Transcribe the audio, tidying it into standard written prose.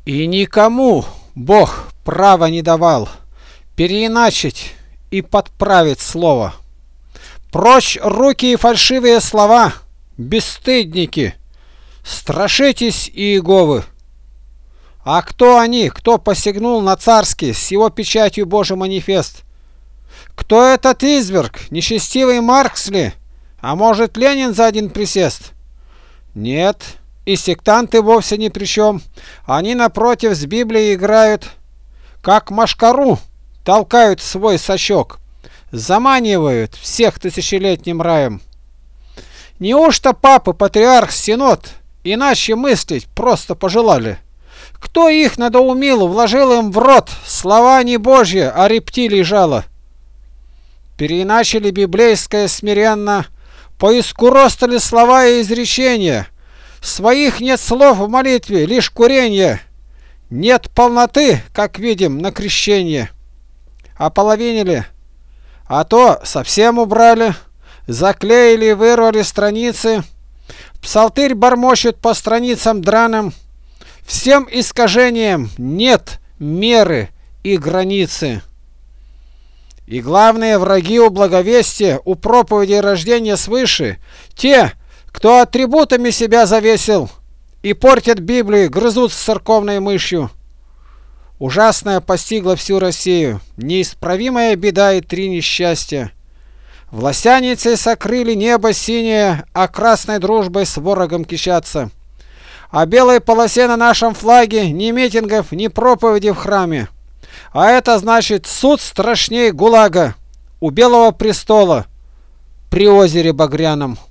И никому Бог права не давал переиначить и подправить слово. Прочь руки и фальшивые слова, бесстыдники, страшитесь Иеговы. А кто они, кто посягнул на царский с его печатью Божий манифест? Кто этот изверг, нечестивый Маркс ли? А может, Ленин за один присест? Нет, и сектанты вовсе ни при чем. Они, напротив, с Библией играют, как машкару толкают свой сачок, заманивают всех тысячелетним раем. Неужто папа, патриарх, синод иначе мыслить просто пожелали? Кто их надоумил, вложил им в рот слова не Божьи, а рептилий жало? Переиначили библейское смиренно, поискуростали слова и изречения. Своих нет слов в молитве, лишь куренье. Нет полноты, как видим, на крещение. Ополовинили, а то совсем убрали, заклеили, вырвали страницы. Псалтырь бормочет по страницам драным. Всем искажениям нет меры и границы. И главные враги у благовестия, у проповеди рождения свыше, те, кто атрибутами себя завесил и портят Библию, грызут с церковной мышью. Ужасная постигла всю Россию, неисправимая беда и 3 несчастья. Властяницы сокрыли небо синее, а красной дружбой с ворогом кичатся. О белой полосе на нашем флаге ни митингов, ни проповеди в храме. А это значит суд страшней ГУЛАГа у Белого престола при озере Багряном.